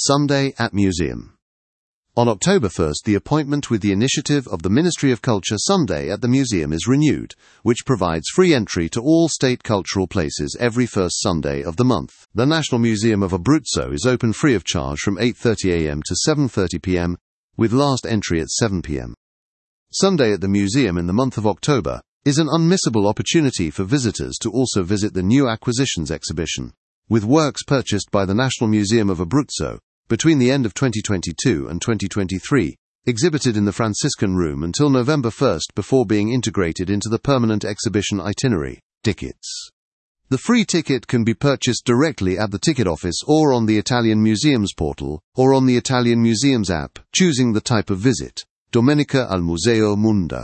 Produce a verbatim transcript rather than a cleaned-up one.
Sunday at Museum. On October first, the appointment with the initiative of the Ministry of Culture Sunday at the Museum is renewed, which provides free entry to all state cultural places every first Sunday of the month. The National Museum of Abruzzo is open free of charge from eight thirty a m to seven thirty p m, with last entry at seven p m Sunday at the Museum in the month of October is an unmissable opportunity for visitors to also visit the New Acquisitions exhibition, with works purchased by the National Museum of Abruzzo between the end of twenty twenty-two and twenty twenty-three, exhibited in the Franciscan Room until November first before being integrated into the permanent exhibition itinerary. Tickets. The free ticket can be purchased directly at the ticket office or on the Italian Museums portal, or on the Italian Museums app, choosing the type of visit. Domenica al Museo Mundo.